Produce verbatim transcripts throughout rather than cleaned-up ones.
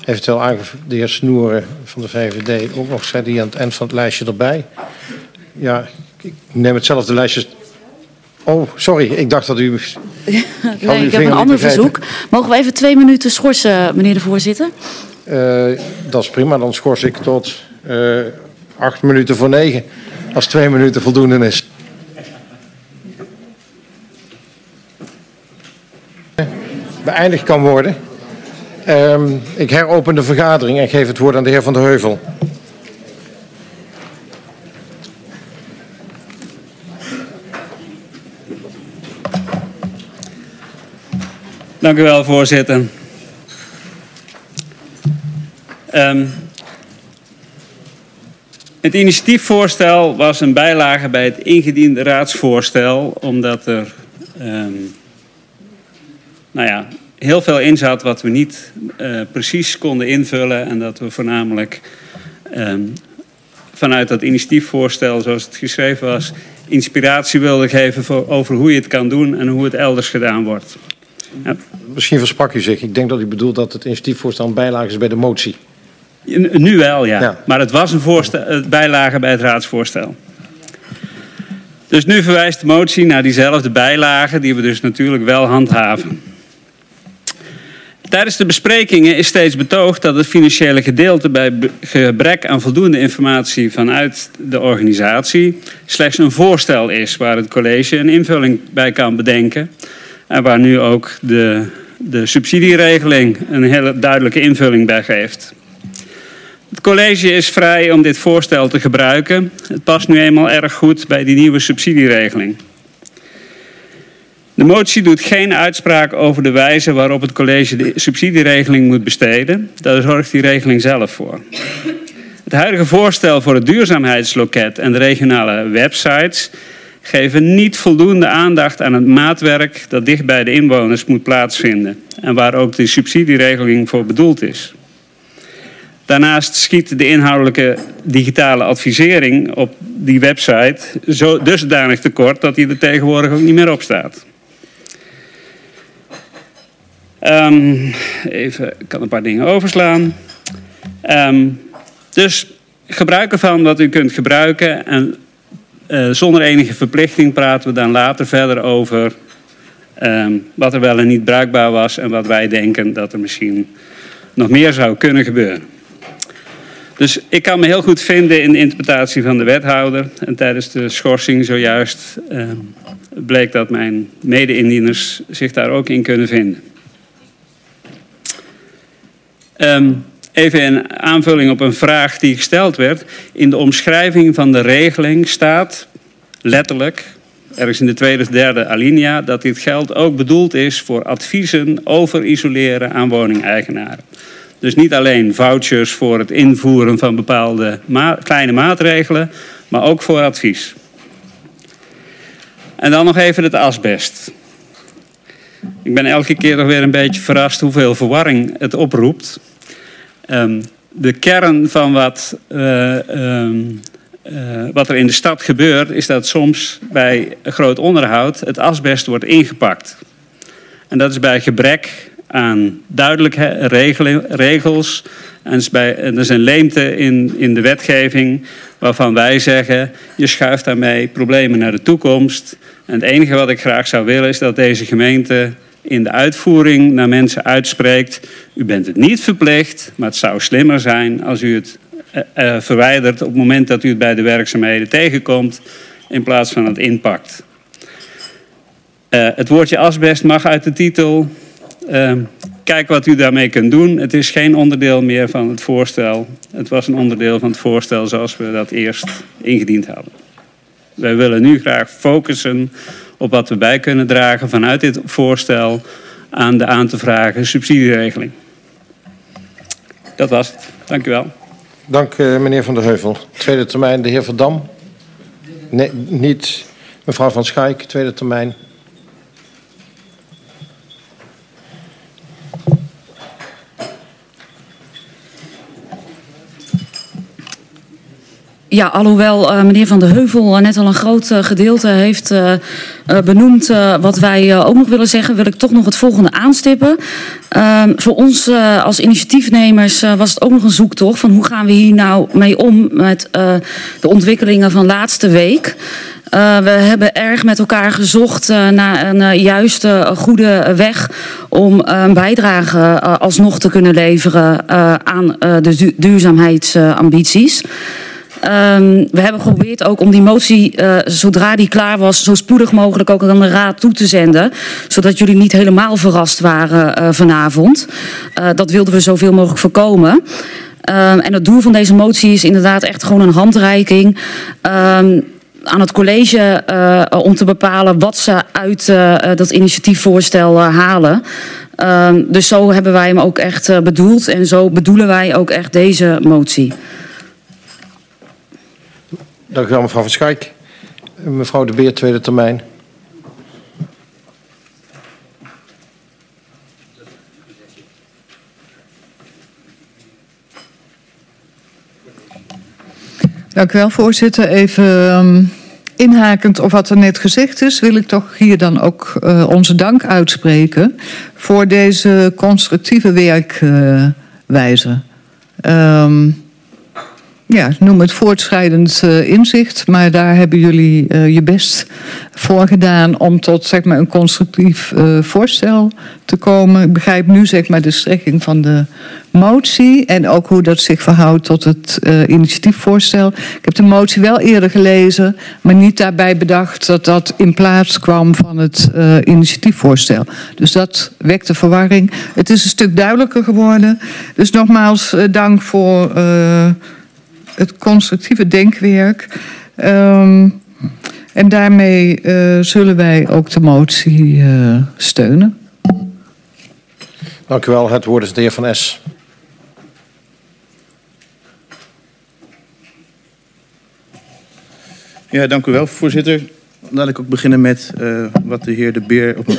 eventueel aangev- de heer Snoeren van de V V D ook nog, zei die aan het eind van het lijstje erbij. Ja, ik neem hetzelfde lijstje. Oh, sorry, ik dacht dat u... nee, ik heb een ander verzoek. Mogen we even twee minuten schorsen, meneer de voorzitter? Uh, dat is prima, dan schors ik tot uh, acht minuten voor negen. Als twee minuten voldoende is. Beëindigd kan worden. Um, ik heropen de vergadering en geef het woord aan de heer Van der Heuvel. Dank u wel, voorzitter. Um, het initiatiefvoorstel was een bijlage bij het ingediende raadsvoorstel, omdat er um, nou ja, heel veel in zat wat we niet uh, precies konden invullen en dat we voornamelijk um, vanuit dat initiatiefvoorstel, zoals het geschreven was, inspiratie wilden geven voor, over hoe je het kan doen en hoe het elders gedaan wordt. Ja. Misschien versprak u zich. Ik denk dat u bedoelt dat het initiatiefvoorstel een bijlage is bij de motie. Nu wel, ja. ja. Maar het was een voorstel, bijlage bij het raadsvoorstel. Dus nu verwijst de motie naar diezelfde bijlage, die we dus natuurlijk wel handhaven. Tijdens de besprekingen is steeds betoogd dat het financiële gedeelte bij gebrek aan voldoende informatie vanuit de organisatie slechts een voorstel is waar het college een invulling bij kan bedenken. En waar nu ook de, de subsidieregeling een hele duidelijke invulling bij geeft. Het college is vrij om dit voorstel te gebruiken. Het past nu eenmaal erg goed bij die nieuwe subsidieregeling. De motie doet geen uitspraak over de wijze waarop het college de subsidieregeling moet besteden. Daar zorgt die regeling zelf voor. Het huidige voorstel voor het duurzaamheidsloket en de regionale websites geven niet voldoende aandacht aan het maatwerk dat dicht bij de inwoners moet plaatsvinden en waar ook de subsidieregeling voor bedoeld is. Daarnaast schiet de inhoudelijke digitale advisering op die website zo dusdanig tekort dat die er tegenwoordig ook niet meer op staat. Um, even, ik kan een paar dingen overslaan. Um, dus gebruik ervan wat u kunt gebruiken en uh, zonder enige verplichting praten we dan later verder over um, wat er wel en niet bruikbaar was en wat wij denken dat er misschien nog meer zou kunnen gebeuren. Dus ik kan me heel goed vinden in de interpretatie van de wethouder. En tijdens de schorsing zojuist uh, bleek dat mijn mede-indieners zich daar ook in kunnen vinden. Um, even in aanvulling op een vraag die gesteld werd. In de omschrijving van de regeling staat letterlijk, ergens in de tweede of derde alinea, dat dit geld ook bedoeld is voor adviezen over isoleren aan woningeigenaren. Dus niet alleen vouchers voor het invoeren van bepaalde ma- kleine maatregelen, maar ook voor advies. En dan nog even het asbest. Ik ben elke keer nog weer een beetje verrast hoeveel verwarring het oproept. Um, de kern van wat, uh, um, uh, wat er in de stad gebeurt, is dat soms bij groot onderhoud het asbest wordt ingepakt. En dat is bij gebrek aan duidelijke regelen, regels. En er is een leemte in, in de wetgeving waarvan wij zeggen, je schuift daarmee problemen naar de toekomst. En het enige wat ik graag zou willen is dat deze gemeente in de uitvoering naar mensen uitspreekt. U bent het niet verplicht, maar het zou slimmer zijn als u het uh, uh, verwijdert op het moment dat u het bij de werkzaamheden tegenkomt, in plaats van het inpakt. Uh, het woordje asbest mag uit de titel. Uh, kijk wat u daarmee kunt doen. Het is geen onderdeel meer van het voorstel. Het was een onderdeel van het voorstel zoals we dat eerst ingediend hadden. Wij willen nu graag focussen op wat we bij kunnen dragen vanuit dit voorstel aan de aan te vragen subsidieregeling. Dat was het. Dank u wel. Dank uh, meneer Van der Heuvel. Tweede termijn de heer Van Dam. Nee, niet mevrouw Van Schaik, tweede termijn. Ja, alhoewel uh, meneer Van de Heuvel uh, net al een groot uh, gedeelte heeft uh, uh, benoemd uh, wat wij uh, ook nog willen zeggen, wil ik toch nog het volgende aanstippen. Uh, voor ons uh, als initiatiefnemers uh, was het ook nog een zoektocht van hoe gaan we hier nou mee om met uh, de ontwikkelingen van laatste week. Uh, we hebben erg met elkaar gezocht uh, naar een uh, juiste, uh, goede weg om uh, een bijdrage uh, alsnog te kunnen leveren uh, aan uh, de du- duurzaamheidsambities. Um, we hebben geprobeerd ook om die motie, uh, zodra die klaar was, zo spoedig mogelijk ook aan de Raad toe te zenden. Zodat jullie niet helemaal verrast waren uh, vanavond. Uh, dat wilden we zoveel mogelijk voorkomen. Um, en het doel van deze motie is inderdaad echt gewoon een handreiking Um, aan het college uh, om te bepalen wat ze uit uh, dat initiatiefvoorstel uh, halen. Uh, dus zo hebben wij hem ook echt uh, bedoeld en zo bedoelen wij ook echt deze motie. Dank u wel, mevrouw Van Schaik. Mevrouw De Beer, tweede termijn. Dank u wel, voorzitter. Even um, inhakend op wat er net gezegd is, wil ik toch hier dan ook uh, onze dank uitspreken voor deze constructieve werkwijze. Uh, um, ja, noem het voortschrijdend uh, inzicht, maar daar hebben jullie uh, je best voor gedaan om tot zeg maar, een constructief uh, voorstel te komen. Ik begrijp nu zeg maar, de strekking van de motie en ook hoe dat zich verhoudt tot het uh, initiatiefvoorstel. Ik heb de motie wel eerder gelezen, maar niet daarbij bedacht dat dat in plaats kwam van het uh, initiatiefvoorstel. Dus dat wekte verwarring. Het is een stuk duidelijker geworden. Dus nogmaals uh, dank voor Uh, het constructieve denkwerk. Um, en daarmee uh, zullen wij ook de motie uh, steunen. Dank u wel. Het woord is de heer Van Es. Ja, dank u wel, voorzitter. Laat ik ook beginnen met uh, wat de heer De Beer... Op...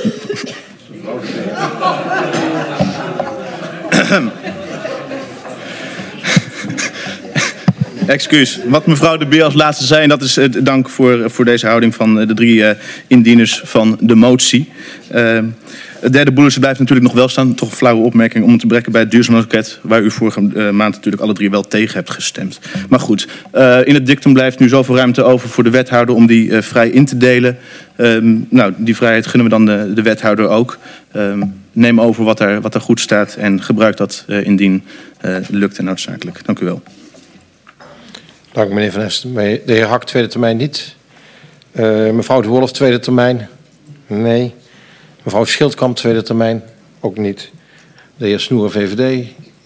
Excuus. Wat mevrouw De Beer als laatste zei, en dat is uh, dank voor, voor deze houding van uh, de drie uh, indieners van de motie. Uh, het derde bullet blijft natuurlijk nog wel staan. Toch een flauwe opmerking om te breken bij het duurzaamheidspakket, waar u vorige uh, maand natuurlijk alle drie wel tegen hebt gestemd. Maar goed, uh, in het dictum blijft nu zoveel ruimte over voor de wethouder om die uh, vrij in te delen. Um, nou, die vrijheid gunnen we dan de, de wethouder ook. Um, neem over wat er, wat er goed staat en gebruik dat uh, indien uh, lukt en noodzakelijk. Dank u wel. Dank meneer Van Es. De heer Hak, tweede termijn niet. Uh, mevrouw De Wolf, tweede termijn. Nee. Mevrouw Schildkamp, tweede termijn. Ook niet. De heer Snoer, V V D.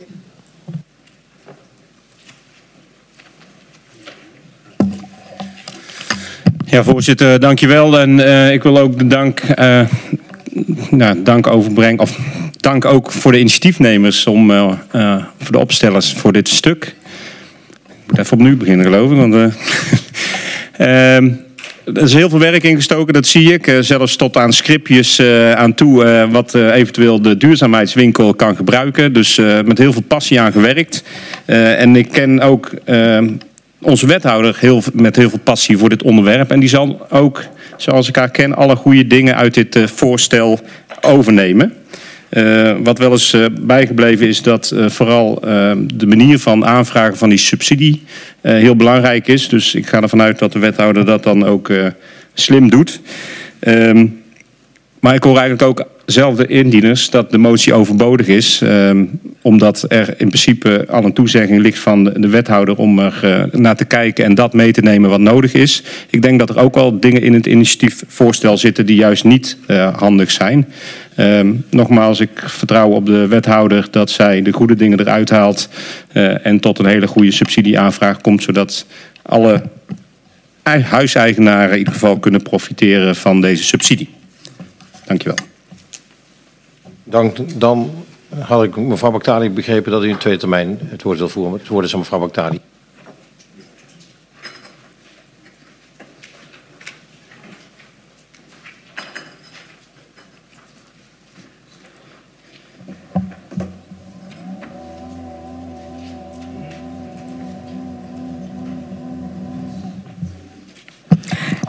Ja, voorzitter, dank je wel. En uh, ik wil ook de dank, uh, nou, dank overbrengen, of dank ook voor de initiatiefnemers, om, uh, uh, voor de opstellers voor dit stuk. Ik moet even opnieuw beginnen, geloof ik. Want, uh, uh, er is heel veel werk ingestoken, dat zie ik. Uh, zelfs tot aan scriptjes uh, aan toe, uh, wat uh, eventueel de duurzaamheidswinkel kan gebruiken. Dus uh, met heel veel passie aan gewerkt. Uh, en ik ken ook Uh, onze wethouder heel, met heel veel passie voor dit onderwerp. En die zal ook, zoals ik haar ken, alle goede dingen uit dit uh, voorstel overnemen. Uh, wat wel eens uh, bijgebleven is dat uh, vooral uh, de manier van aanvragen van die subsidie uh, heel belangrijk is. Dus ik ga ervan uit dat de wethouder dat dan ook uh, slim doet. Um, maar ik hoor eigenlijk ook zelf de indieners dat de motie overbodig is. Um, omdat er in principe al een toezegging ligt van de, de wethouder om er uh, naar te kijken en dat mee te nemen wat nodig is. Ik denk dat er ook wel dingen in het initiatiefvoorstel zitten die juist niet uh, handig zijn. Um, nogmaals, ik vertrouw op de wethouder dat zij de goede dingen eruit haalt uh, en tot een hele goede subsidieaanvraag komt, zodat alle huiseigenaren in ieder geval kunnen profiteren van deze subsidie. Dank je wel. Dank. Dan had ik mevrouw Baktali begrepen dat u in tweede termijn het woord wil voeren. Het woord is aan mevrouw Baktali.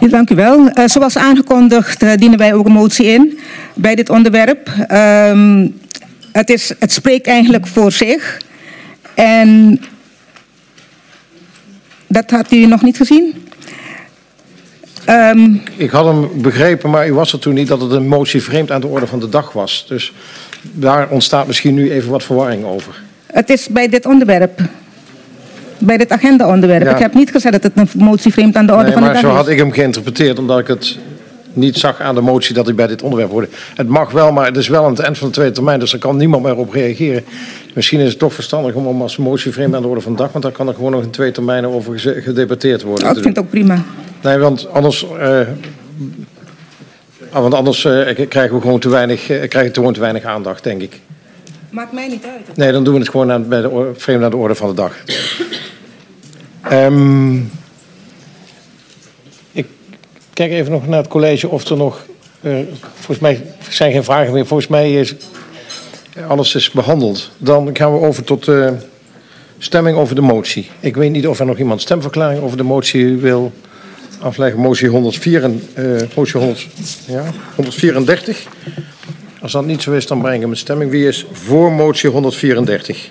Dank u wel. Uh, zoals aangekondigd uh, dienen wij ook een motie in bij dit onderwerp. Um, het, is, het spreekt eigenlijk voor zich. En dat had u nog niet gezien? Um, Ik had hem begrepen, maar u was er toen niet dat het een motie vreemd aan de orde van de dag was. Dus daar ontstaat misschien nu even wat verwarring over. Het is bij dit onderwerp. Bij dit agenda-onderwerp. Ja. Ik heb niet gezegd dat het een motie vreemd aan de orde nee, van de dag is. Maar zo had ik hem geïnterpreteerd, omdat ik het niet zag aan de motie dat hij bij dit onderwerp hoorde. Het mag wel, maar het is wel aan het eind van de tweede termijn, dus er kan niemand meer op reageren. Misschien is het toch verstandig om hem als motie vreemd aan de orde van de dag, want daar kan er gewoon nog in twee termijnen over gedebatteerd worden. Oh, ik vind het ook prima. Nee, want anders, uh, want anders uh, krijgen we gewoon te weinig, uh, krijgen te gewoon te weinig aandacht, denk ik. Maakt mij niet uit. Nee, dan doen we het gewoon aan, bij de orde, vreemd aan de orde van de dag. Um, ik kijk even nog naar het college of er nog... Uh, volgens mij zijn geen vragen meer. Volgens mij is alles is behandeld. Dan gaan we over tot uh, stemming over de motie. Ik weet niet of er nog iemand stemverklaring over de motie wil afleggen. Motie, honderdvier, uh, motie honderd, ja, honderdvierendertig. Als dat niet zo is, dan breng ik hem in stemming. Wie is voor motie honderdvierendertig?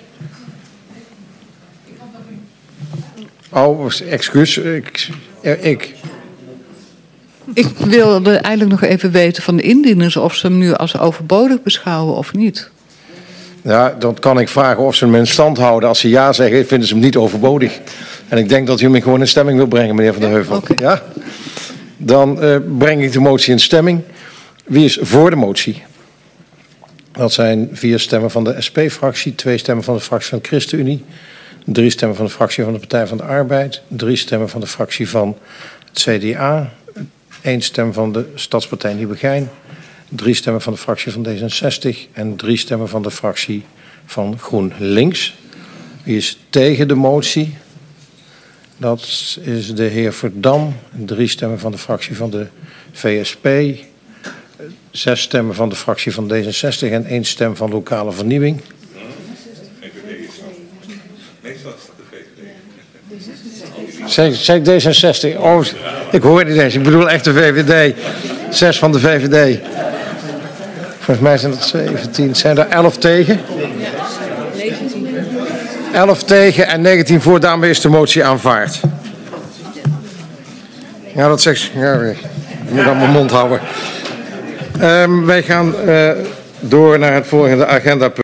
Oh, excuus. Ik, ik. Ik wilde eigenlijk nog even weten van de indieners of ze hem nu als overbodig beschouwen of niet. Ja, dan kan ik vragen of ze hem in stand houden. Als ze ja zeggen, vinden ze hem niet overbodig. En ik denk dat u hem gewoon in stemming wil brengen, meneer Van der Heuvel. Okay. Ja? Dan uh, breng ik de motie in stemming. Wie is voor de motie? Dat zijn vier stemmen van de S P-fractie, twee stemmen van de fractie van de ChristenUnie, drie stemmen van de fractie van de Partij van de Arbeid, drie stemmen van de fractie van het C D A, één stem van de Stadspartij Nieuwegein, drie stemmen van de fractie van D zesenzestig en drie stemmen van de fractie van GroenLinks. Wie is tegen de motie? Dat is de heer Verdam, drie stemmen van de fractie van de V S P, zes stemmen van de fractie van D zesenzestig en één stem van Lokale Vernieuwing. Zeg, zeg D zesenzestig. Oh, ik hoor niet eens. Ik bedoel echt de V V D. Zes van de V V D. Volgens mij zijn het zeventien. Zijn er elf tegen? elf tegen en negentien voor. Daarmee is de motie aanvaard. Ja, dat zegt... Ja, ik moet aan mijn mond houden. Um, wij gaan uh, door naar het volgende agendapunt.